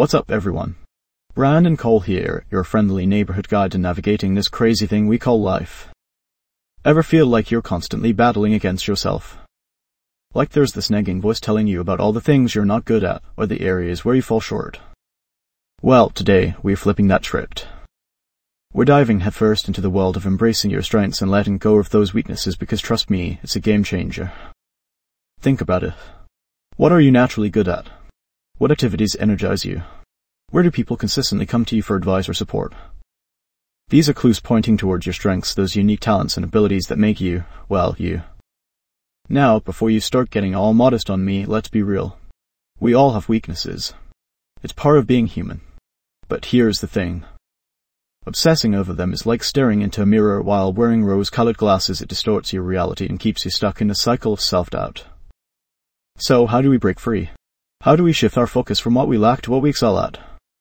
What's up, everyone? Brandon Cole here, your friendly neighborhood guide to navigating this crazy thing we call life. Ever feel like you're constantly battling against yourself? Like there's this nagging voice telling you about all the things you're not good at, or the areas where you fall short? Well, today, we're flipping that script. We're diving headfirst into the world of embracing your strengths and letting go of those weaknesses because trust me, it's a game changer. Think about it. What are you naturally good at? What activities energize you? Where do people consistently come to you for advice or support? These are clues pointing towards your strengths, those unique talents and abilities that make you, well, you. Now, before you start getting all modest on me, let's be real. We all have weaknesses. It's part of being human. But here's the thing. Obsessing over them is like staring into a mirror while wearing rose-colored glasses. It distorts your reality and keeps you stuck in a cycle of self-doubt. So, how do we break free? How do we shift our focus from what we lack to what we excel at?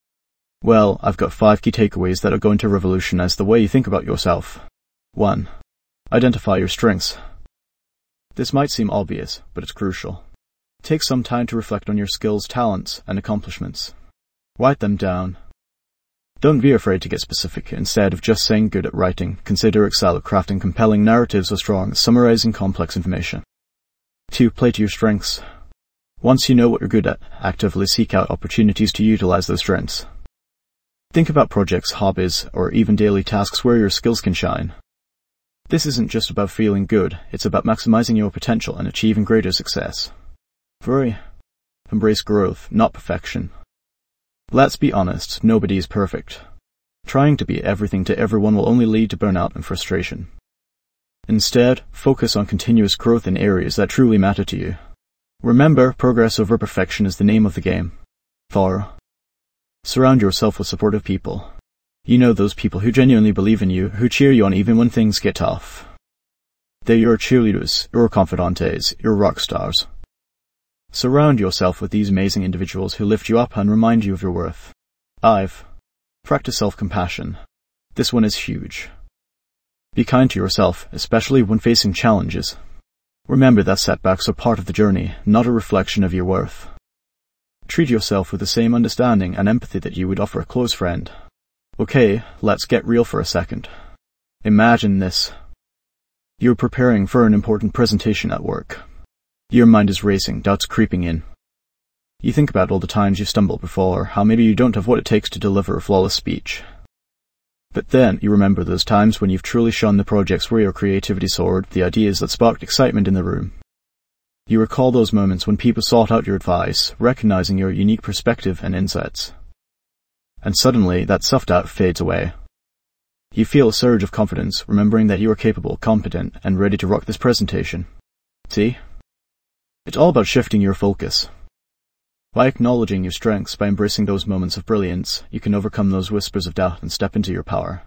Well, I've got 5 key takeaways that are going to revolutionize the way you think about yourself. 1. Identify your strengths. This might seem obvious, but it's crucial. Take some time to reflect on your skills, talents, and accomplishments. Write them down. Don't be afraid to get specific. Instead of just saying good at writing, consider excel at crafting compelling narratives or strong at summarizing complex information. 2. Play to your strengths. Once you know what you're good at, actively seek out opportunities to utilize those strengths. Think about projects, hobbies, or even daily tasks where your skills can shine. This isn't just about feeling good, it's about maximizing your potential and achieving greater success. 3. Embrace growth, not perfection. Let's be honest, nobody is perfect. Trying to be everything to everyone will only lead to burnout and frustration. Instead, focus on continuous growth in areas that truly matter to you. Remember, progress over perfection is the name of the game. 4. Surround yourself with supportive people. You know those people who genuinely believe in you, who cheer you on even when things get tough. They're your cheerleaders, your confidantes, your rock stars. Surround yourself with these amazing individuals who lift you up and remind you of your worth. 5. Practice self-compassion. This one is huge. Be kind to yourself, especially when facing challenges. Remember that setbacks are part of the journey, not a reflection of your worth. Treat yourself with the same understanding and empathy that you would offer a close friend. Okay, let's get real for a second. Imagine this. You're preparing for an important presentation at work. Your mind is racing, doubts creeping in. You think about all the times you've stumbled before, how maybe you don't have what it takes to deliver a flawless speech. But then you remember those times when you've truly shone, the projects where your creativity soared, the ideas that sparked excitement in the room. You recall those moments when people sought out your advice, recognizing your unique perspective and insights. And suddenly, that self-doubt fades away. You feel a surge of confidence, remembering that you are capable, competent, and ready to rock this presentation. See? It's all about shifting your focus. By acknowledging your strengths, by embracing those moments of brilliance, you can overcome those whispers of doubt and step into your power.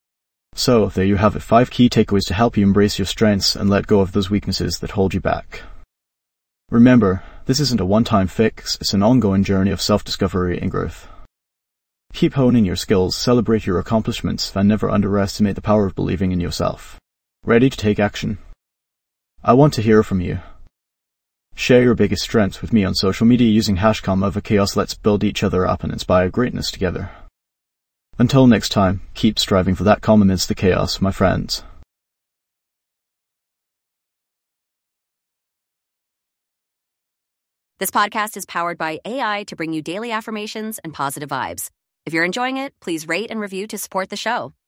So, there you have it, 5 key takeaways to help you embrace your strengths and let go of those weaknesses that hold you back. Remember, this isn't a one-time fix, it's an ongoing journey of self-discovery and growth. Keep honing your skills, celebrate your accomplishments, and never underestimate the power of believing in yourself. Ready to take action? I want to hear from you. Share your biggest strengths with me on social media using #OverChaos. Let's build each other up and inspire greatness together. Until next time, keep striving for that calm amidst the chaos, my friends. This podcast is powered by AI to bring you daily affirmations and positive vibes. If you're enjoying it, please rate and review to support the show.